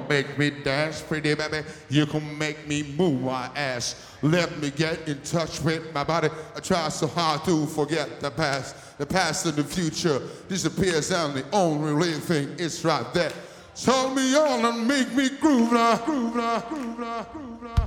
gonna make me dance, pretty baby. You gonna make me move my ass. Let me get in touch with my body. I try so hard to forget the past. The past and the future disappears, and the only real thing is right there. Turn me on and make me groove now, groove now, groove now, groove now.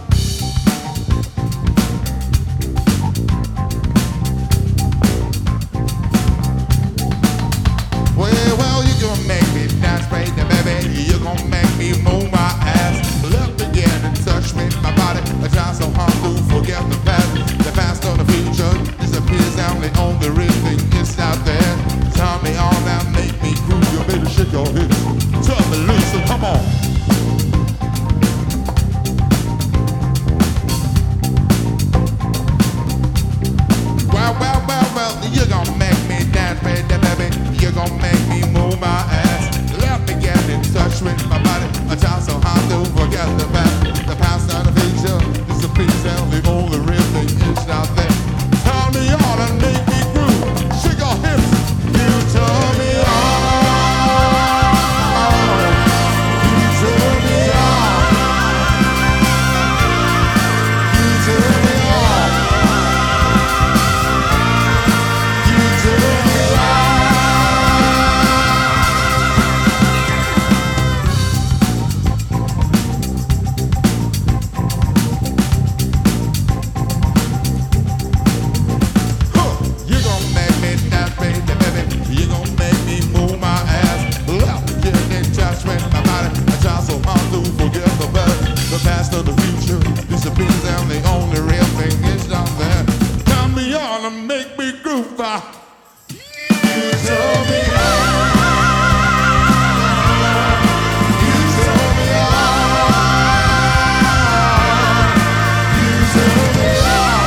Well, you gonna make me dance, baby, baby. You gonna make me move my ass. Let me get in touch with my body. I try so hard to forget the past. The past or the future disappears, and the only real thing is out there. Turn me on and make me groove. You better shake your hips. Turn me loose, so come on. Well, you gonna make me dance, baby, baby. You gonna make me move my ass. Let me get in touch with my body. I try so hard to forget the past. The past and the future disappears, and the only real thing is out there. Turn me on and make me groove. Shake your hips. You turn me on. You turn me on. You turn me on. You turn me on. You gon' make me dance, baby, baby. You gon' make me move my ass. Let me get in touch with my body. I try so hard to forget the past. The past or the future disappears, and the only real thing is down there. Turn me on and make me groove. You turn me on. You turn me on. You turn me on.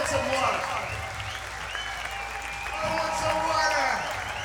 some love.